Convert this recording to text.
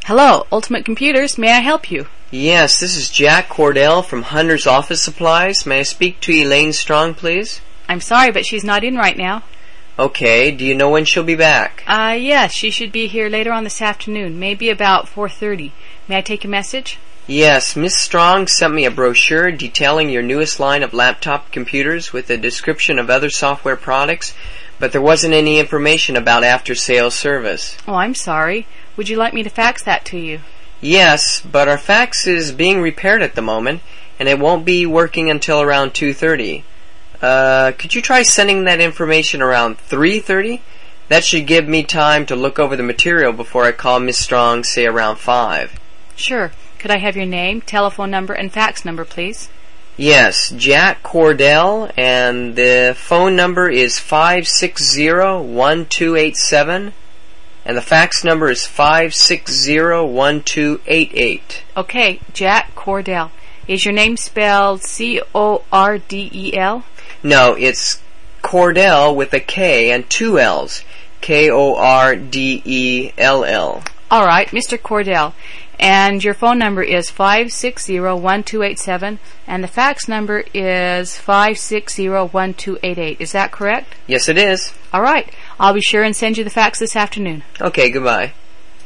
Hello, Ultimate Computers. May I help you? Yes, this is Jack Cordell from Hunter's Office Supplies. May I speak to Elaine Strong, please? I'm sorry, but she's not in right now. Okay, do you know when she'll be back? Yes, she should be here later on this afternoon, maybe about 4:30. May I take a message? Yes, Miss Strong sent me a brochure detailing your newest line of laptop computers with a description of other software products, but there wasn't any information about after-sales service. Oh, I'm sorry. Would you like me to fax that to you? Yes, but our fax is being repaired at the moment, and it won't be working until around 2:30. Could you try sending that information around 3:30? That should give me time to look over the material before I call Miss Strong, say around 5. Sure. Could I have your name, telephone number, and fax number, please? Yes, Jack Cordell, and the phone number is 560-1287, and the fax number is 560-1288. Okay, Jack Cordell. Is your name spelled Cordel? No, it's Cordell with a K and 2 L's. Kordell. All right, Mr. Cordell. And your phone number is 560-1287, and the fax number is 560-1288. Is that correct? Yes, it is. All right. I'll be sure and send you the fax this afternoon. Okay, goodbye.